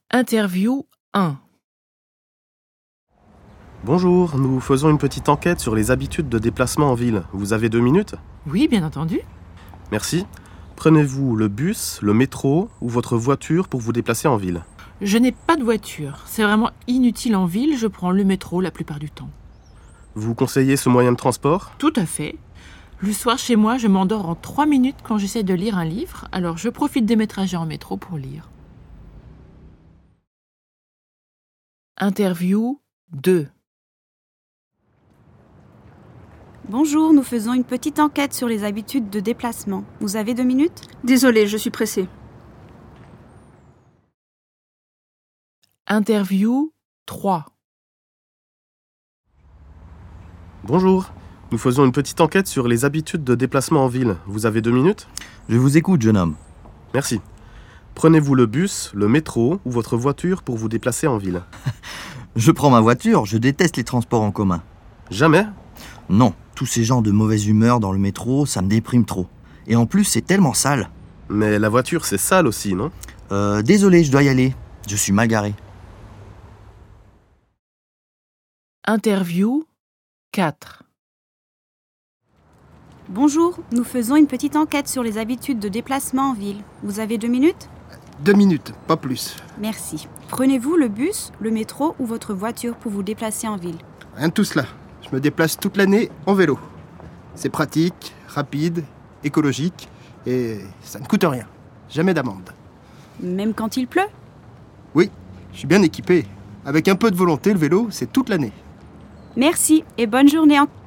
Interview 1. Bonjour, nous faisons une petite enquête sur les habitudes de déplacement en ville. Vous avez 2 minutes ? Oui, bien entendu. Merci. Prenez-vous le bus, le métro ou votre voiture pour vous déplacer en ville ? Je n'ai pas de voiture. C'est vraiment inutile en ville, je prends le métro la plupart du temps. Vous conseillez ce moyen de transport ? Tout à fait. Le soir chez moi, je m'endors en 3 minutes quand j'essaie de lire un livre, alors je profite de mes trajets en métro pour lire. Interview 2. Bonjour, nous faisons une petite enquête sur les habitudes de déplacement. Vous avez 2 minutes ? Désolée, je suis pressée. Interview 3. Bonjour, nous faisons une petite enquête sur les habitudes de déplacement en ville. Vous avez 2 minutes ? Je vous écoute, jeune homme. Merci. Prenez-vous le bus, le métro ou votre voiture pour vous déplacer en ville ? Je prends ma voiture, je déteste les transports en commun. Jamais ? Non, tous ces gens de mauvaise humeur dans le métro, ça me déprime trop. Et en plus, c'est tellement sale. Mais la voiture, c'est sale aussi, non ? Désolé, je dois y aller. Je suis mal garé. Interview 4. Bonjour, nous faisons une petite enquête sur les habitudes de déplacement en ville. Vous avez 2 minutes ? 2 minutes, pas plus. Merci. Prenez-vous le bus, le métro ou votre voiture pour vous déplacer en ville ? Rien de tout cela. Je me déplace toute l'année en vélo. C'est pratique, rapide, écologique et ça ne coûte rien. Jamais d'amende. Même quand il pleut ? Oui, je suis bien équipé. Avec un peu de volonté, le vélo, c'est toute l'année. Merci et bonne journée